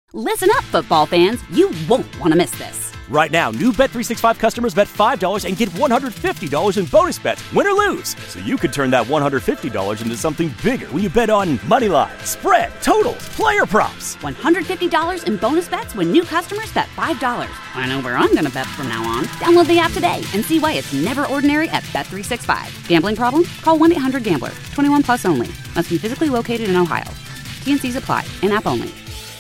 Listen up, football fans. You won't want to miss this. Right now, new Bet365 customers bet $5 and get $150 in bonus bets, win or lose. So you could turn that $150 into something bigger when you bet on money line, spread, totals, player props. $150 in bonus bets when new customers bet $5. I know where I'm going to bet from now on. Download the app today and see why it's never ordinary at Bet365. Gambling problem? Call 1-800-GAMBLER. 21 plus only. Must be physically located in Ohio. T&Cs apply. In-app only.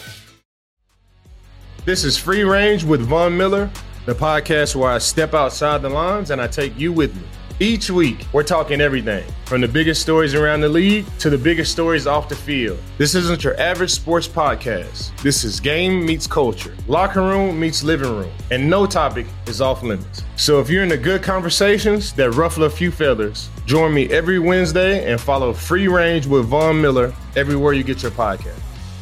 This is Free Range with Von Miller, the podcast where I step outside the lines and I take you with me. Each week, we're talking everything from the biggest stories around the league to the biggest stories off the field. This isn't your average sports podcast. This is game meets culture, locker room meets living room, and no topic is off limits. So if you're into good conversations that ruffle a few feathers, join me every Wednesday and follow Free Range with Von Miller everywhere you get your podcast.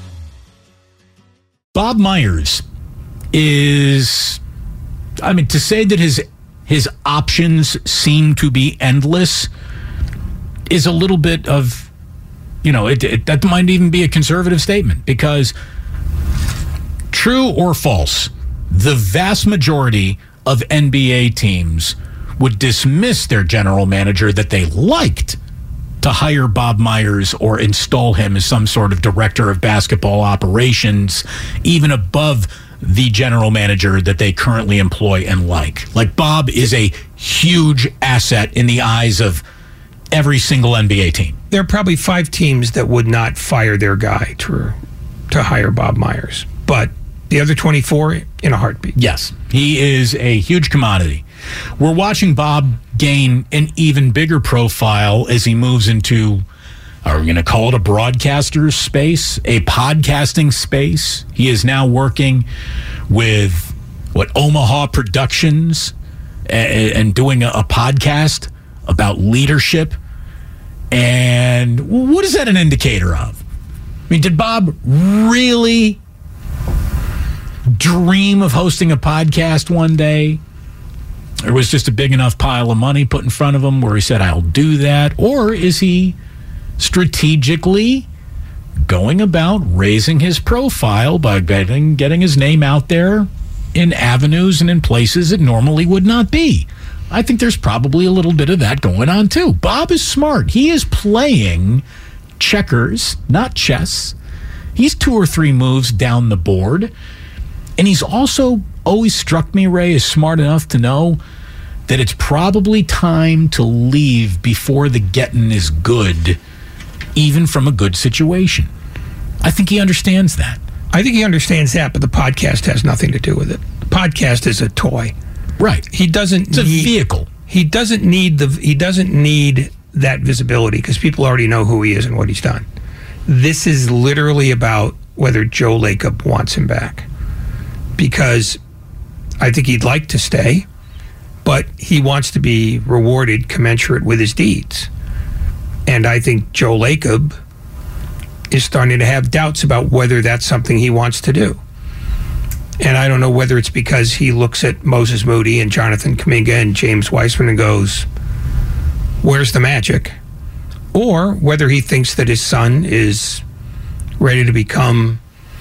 Bob Myers is, to say that his options seem to be endless is a little bit of, that might even be a conservative statement, because true or false, the vast majority of NBA teams would dismiss their general manager that they liked to hire Bob Myers or install him as some sort of director of basketball operations, even above the general manager that they currently employ and like. Like, Bob is a huge asset in the eyes of every single NBA team. There are probably 5 teams that would not fire their guy to hire Bob Myers, but the other 24 in a heartbeat. Yes, he is a huge commodity. We're watching Bob gain an even bigger profile as he moves into, are we going to call it a broadcaster space, a podcasting space? He is now working with, Omaha Productions and doing a podcast about leadership. And what is that an indicator of? Did Bob really dream of hosting a podcast one day? Or was just a big enough pile of money put in front of him where he said, I'll do that? Or is he strategically going about raising his profile by getting his name out there in avenues and in places it normally would not be? I think there's probably a little bit of that going on too. Bob is smart. He is playing checkers, not chess. He's 2 or 3 moves down the board. And he's also always struck me, Ray, as smart enough to know that it's probably time to leave before the getting is good, even from a good situation. I think he understands that. I think he understands that, but the podcast has nothing to do with it. The podcast is a toy. Right. It's a vehicle. He doesn't need that visibility because people already know who he is and what he's done. This is literally about whether Joe Lacob wants him back. Because I think he'd like to stay, but he wants to be rewarded commensurate with his deeds. And I think Joe Lacob is starting to have doubts about whether that's something he wants to do. And I don't know whether it's because he looks at Moses Moody and Jonathan Kuminga and James Wiseman and goes, where's the magic? Or whether he thinks that his son is ready to become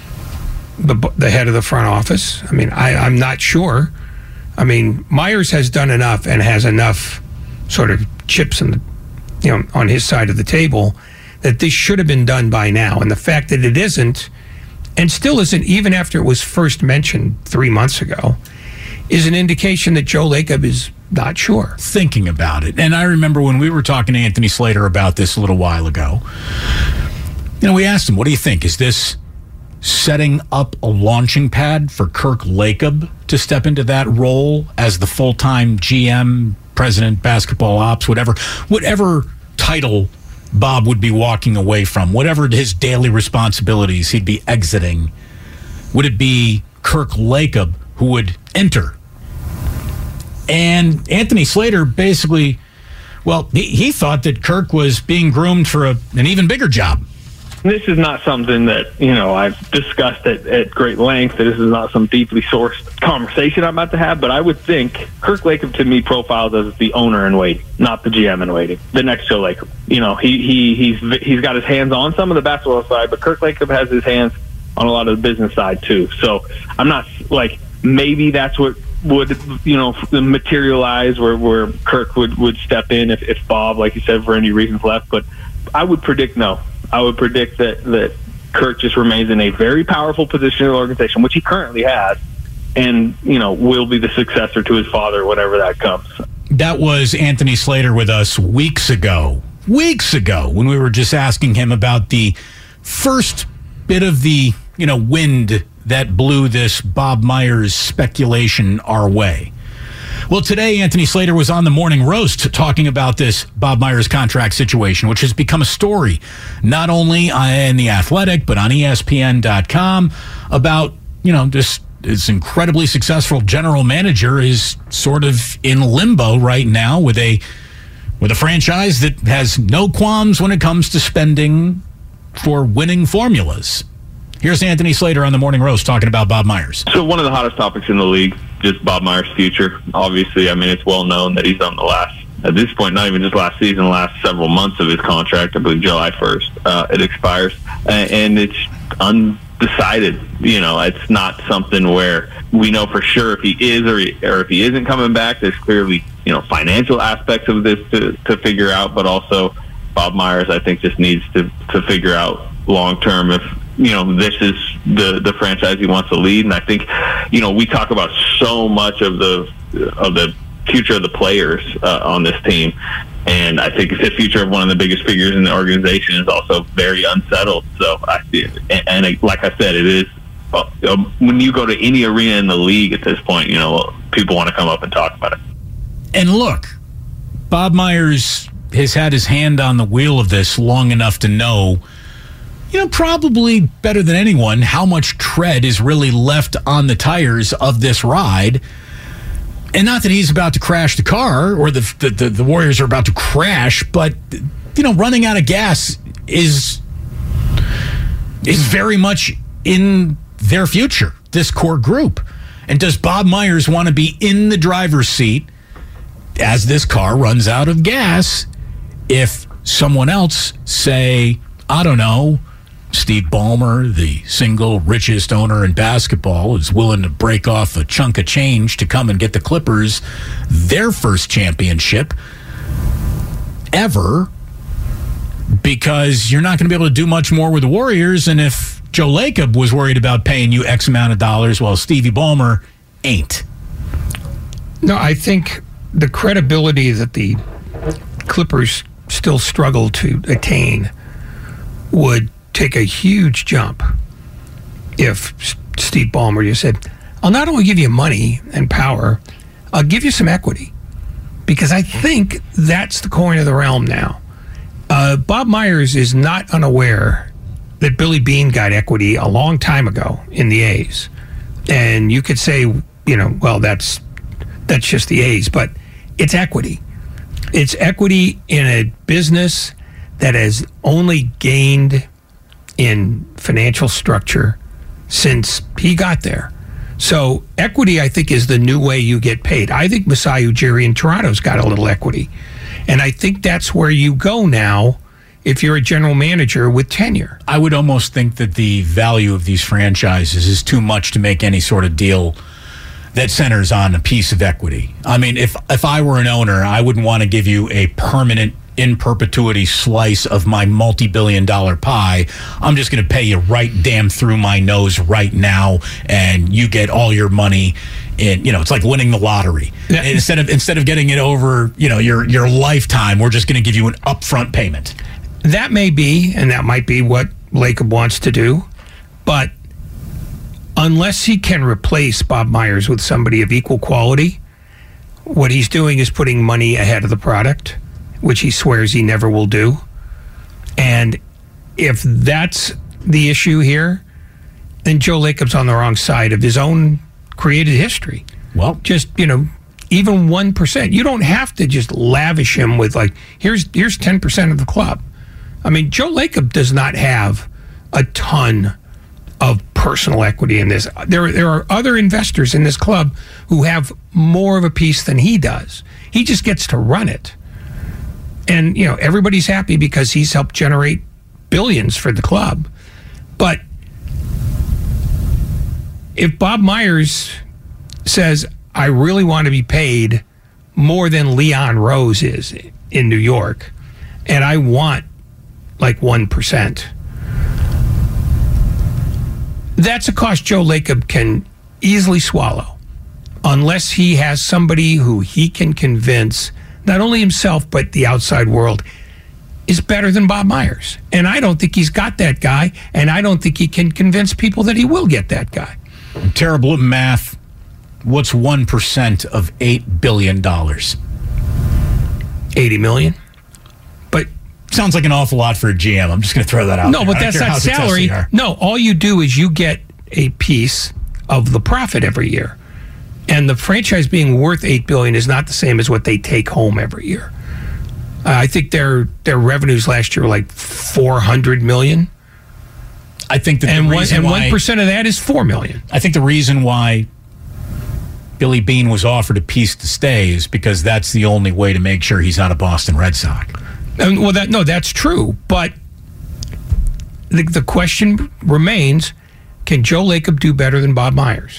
the head of the front office. I'm not sure. Myers has done enough and has enough sort of chips on his side of the table that this should have been done by now. And the fact that it isn't, and still isn't even after it was first mentioned 3 months ago, is an indication that Joe Lacob is not sure. Thinking about it. And I remember when we were talking to Anthony Slater about this a little while ago, we asked him, what do you think? Is this setting up a launching pad for Kirk Lacob to step into that role as the full-time GM, president, basketball ops, whatever title Bob would be walking away from, whatever his daily responsibilities he'd be exiting? Would it be Kirk Lacob who would enter? And Anthony Slater basically, he thought that Kirk was being groomed for an even bigger job. This is not something that, I've discussed at great length. This is not some deeply sourced conversation I'm about to have, but I would think Kirk Lacob to me profiles as the owner in waiting, not the GM in waiting, the next Joe Lacob. He's got his hands on some of the basketball side, but Kirk Lacob has his hands on a lot of the business side too. So I'm not like, maybe that's what would, materialize where Kirk would step in if Bob, like you said, for any reasons left. But I would predict no. I would predict that Kirk just remains in a very powerful position in the organization, which he currently has, and, will be the successor to his father whenever that comes. That was Anthony Slater with us weeks ago, when we were just asking him about the first bit of the, wind that blew this Bob Myers speculation our way. Well, today, Anthony Slater was on the Morning Roast talking about this Bob Myers contract situation, which has become a story not only in The Athletic, but on ESPN.com about, this incredibly successful general manager is sort of in limbo right now with a franchise that has no qualms when it comes to spending for winning formulas. Here's Anthony Slater on the Morning Roast talking about Bob Myers. So one of the hottest topics in the league, just Bob Myers' future. Obviously, it's well known that he's on the last, at this point, not even just last season, last several months of his contract. I believe July 1st it expires. And it's undecided. It's not something where we know for sure if he is or if he isn't coming back. There's clearly, financial aspects of this to figure out, but also Bob Myers, I think, just needs to figure out long-term if, this is the franchise he wants to lead. And I think, we talk about so much of the future of the players on this team. And I think the future of one of the biggest figures in the organization is also very unsettled. So like I said, it is when you go to any arena in the league at this point, people want to come up and talk about it. And look, Bob Myers has had his hand on the wheel of this long enough to know, probably better than anyone, how much tread is really left on the tires of this ride. And not that he's about to crash the car or the Warriors are about to crash, but, running out of gas is very much in their future, this core group. And does Bob Myers want to be in the driver's seat as this car runs out of gas if someone else, say, I don't know, Steve Ballmer, the single richest owner in basketball, is willing to break off a chunk of change to come and get the Clippers their first championship ever, because you're not going to be able to do much more with the Warriors. And if Joe Lacob was worried about paying you X amount of dollars, well, Stevie Ballmer ain't. No, I think the credibility that the Clippers still struggle to attain would take a huge jump if Steve Ballmer just said, I'll not only give you money and power, I'll give you some equity. Because I think that's the coin of the realm now. Bob Myers is not unaware that Billy Beane got equity a long time ago in the A's. And you could say, well, that's just the A's, but it's equity. It's equity in a business that has only gained in financial structure since he got there. So equity, I think, is the new way you get paid. I think Masai Ujiri in Toronto's got a little equity. And I think that's where you go now if you're a general manager with tenure. I would almost think that the value of these franchises is too much to make any sort of deal that centers on a piece of equity. If I were an owner, I wouldn't want to give you a permanent in perpetuity slice of my multi-billion-dollar pie. I'm just going to pay you right damn through my nose right now, and you get all your money. It's like winning the lottery. Yeah. Instead of getting it over, your lifetime, we're just going to give you an upfront payment. That may be, and that might be what Lacob wants to do, but unless he can replace Bob Myers with somebody of equal quality, what he's doing is putting money ahead of the product, which he swears he never will do. And if that's the issue here, then Joe Lacob's on the wrong side of his own created history. Well, just, even 1%. You don't have to just lavish him with here's 10% of the club. Joe Lacob does not have a ton of personal equity in this. There are other investors in this club who have more of a piece than he does. He just gets to run it. And, everybody's happy because he's helped generate billions for the club. But if Bob Myers says, I really want to be paid more than Leon Rose is in New York, and I want like 1%, that's a cost Joe Lacob can easily swallow, unless he has somebody who he can convince, not only himself, but the outside world, is better than Bob Myers. And I don't think he's got that guy, and I don't think he can convince people that he will get that guy. I'm terrible at math. What's 1% of $8 billion? 80 million. But sounds like an awful lot for a GM. I'm just going to throw that out. No, there. but that's not salary. No, all you do is you get a piece of the profit every year. And the franchise being worth $8 billion is not the same as what they take home every year. I think their revenues last year were like $400 million. I think that and 1% of that is $4 million. I think the reason why Billy Beane was offered a piece to stay is because that's the only way to make sure he's not a Boston Red Sox. Well, that's true. But the question remains, can Joe Lacob do better than Bob Myers?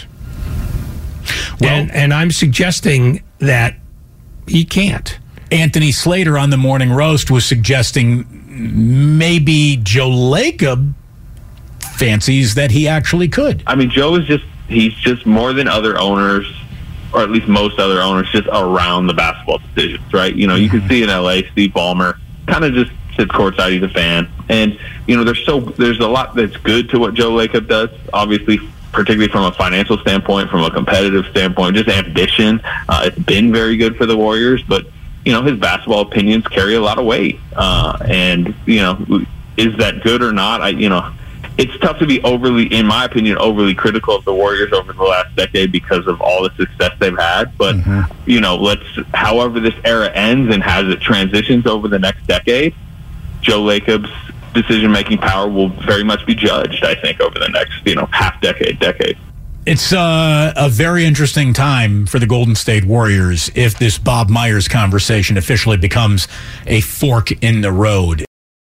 Well, and I'm suggesting that he can't. Anthony Slater on the Morning Roast was suggesting maybe Joe Lacob fancies that he actually could. I mean, Joe is he's just more than other owners, or at least most other owners, just around the basketball decisions, right? You know, you can see in LA, Steve Ballmer kind of just sits courtside, he's a fan. And, you know, there's a lot that's good to what Joe Lacob does, obviously, particularly from a financial standpoint, from a competitive standpoint, just ambition. It's been very good for the Warriors, but, you know, his basketball opinions carry a lot of weight. And, you know, is that good or not? It's tough to be in my opinion, overly critical of the Warriors over the last decade because of all the success they've had. But, you know, however this era ends and as it transitions over the next decade, Joe Lacob's decision-making power will very much be judged, I think, over the next, half decade. It's a very interesting time for the Golden State Warriors if this Bob Myers conversation officially becomes a fork in the road.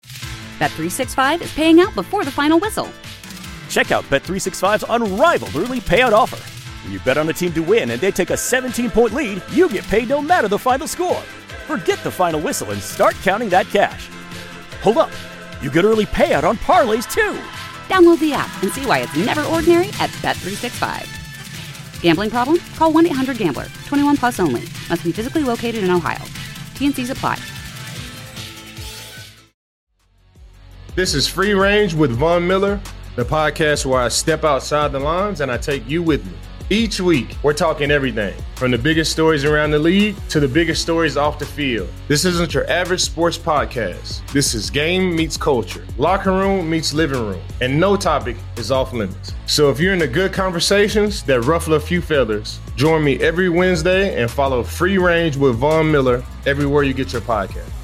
Bet365 is paying out before the final whistle. Check out Bet365's unrivaled early payout offer. When you bet on a team to win and they take a 17-point lead, you get paid no matter the final score. Forget the final whistle and start counting that cash. Hold up. You get early payout on parlays, too. Download the app and see why it's never ordinary at Bet365. Gambling problem? Call 1-800-GAMBLER. 21 plus only. Must be physically located in Ohio. T&Cs apply. This is Free Range with Von Miller, the podcast where I step outside the lines and I take you with me. Each week, we're talking everything from the biggest stories around the league to the biggest stories off the field. This isn't your average sports podcast. This is game meets culture, locker room meets living room, and no topic is off limits. So if you're into good conversations that ruffle a few feathers, join me every Wednesday and follow Free Range with Von Miller everywhere you get your podcast.